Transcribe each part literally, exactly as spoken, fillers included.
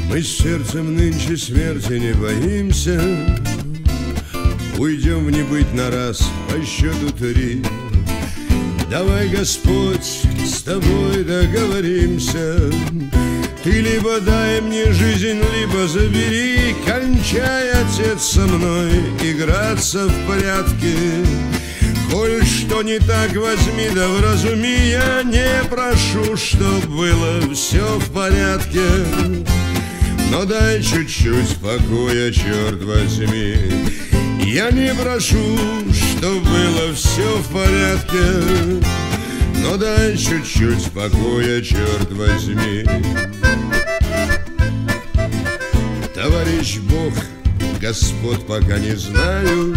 Мы с сердцем нынче смерти не боимся, уйдем в небыть на раз по счету три. Давай, Господь, с тобой договоримся. Ты либо дай мне жизнь, либо забери. Кончай, Отец, со мной играться в порядке. Коль что не так, возьми да вразуми. Я не прошу, чтоб было все в порядке, но дай чуть-чуть покоя, черт возьми. Я не прошу, чтоб было все в порядке, но дай чуть-чуть покоя, черт возьми. Товарищ Бог, Господь пока не знаю,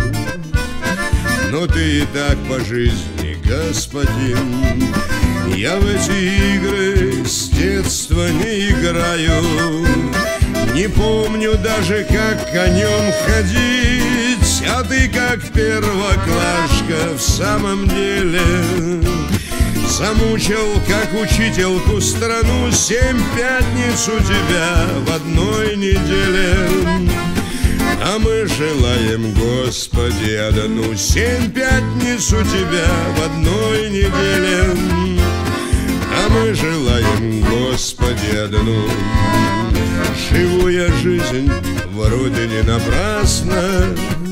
но ты и так по жизни господин. Я в эти игры с детства не играю, не помню даже, как конем ходить. А ты, как первоклашка, в самом деле замучил, как учительку, страну. Семь пятниц у тебя в одной неделе, а мы желаем, Господи, одну. Семь пятниц у тебя в одной неделе, а мы желаем, Господи, одну. Живу я жизнь вроде не напрасно,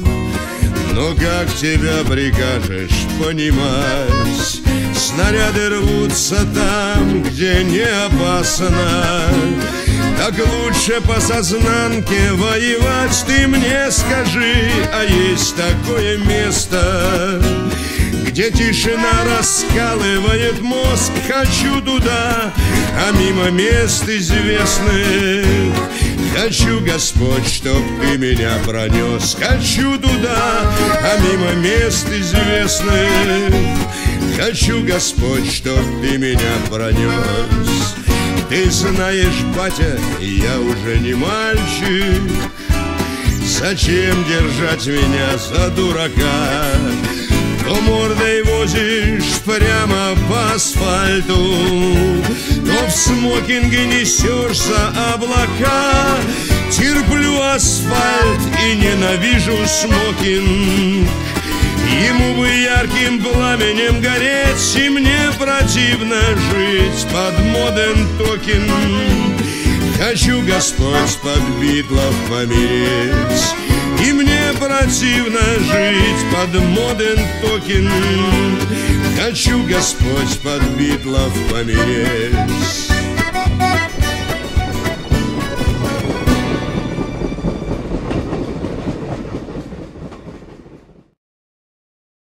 но как тебя прикажешь понимать? Снаряды рвутся там, где не опасно. Так лучше по сознанке воевать. Ты мне скажи, а есть такое место, где тишина раскалывает мозг? Хочу туда, а мимо мест известных. Хочу, Господь, чтоб ты меня пронес. Хочу туда, а мимо мест известных. Хочу, Господь, чтоб ты меня пронес. Ты знаешь, батя, я уже не мальчик. Зачем держать меня за дурака? То мордой возишь прямо по асфальту, то в смокинге несешь за облака. Терплю асфальт и ненавижу смокинг. Ему бы ярким пламенем гореть, и мне противно жить под модерн токинг. Хочу, Господь, под Битлов помереть, и мне противно жить под модерн токинг. Хочу, Господь, под Битлов помереть.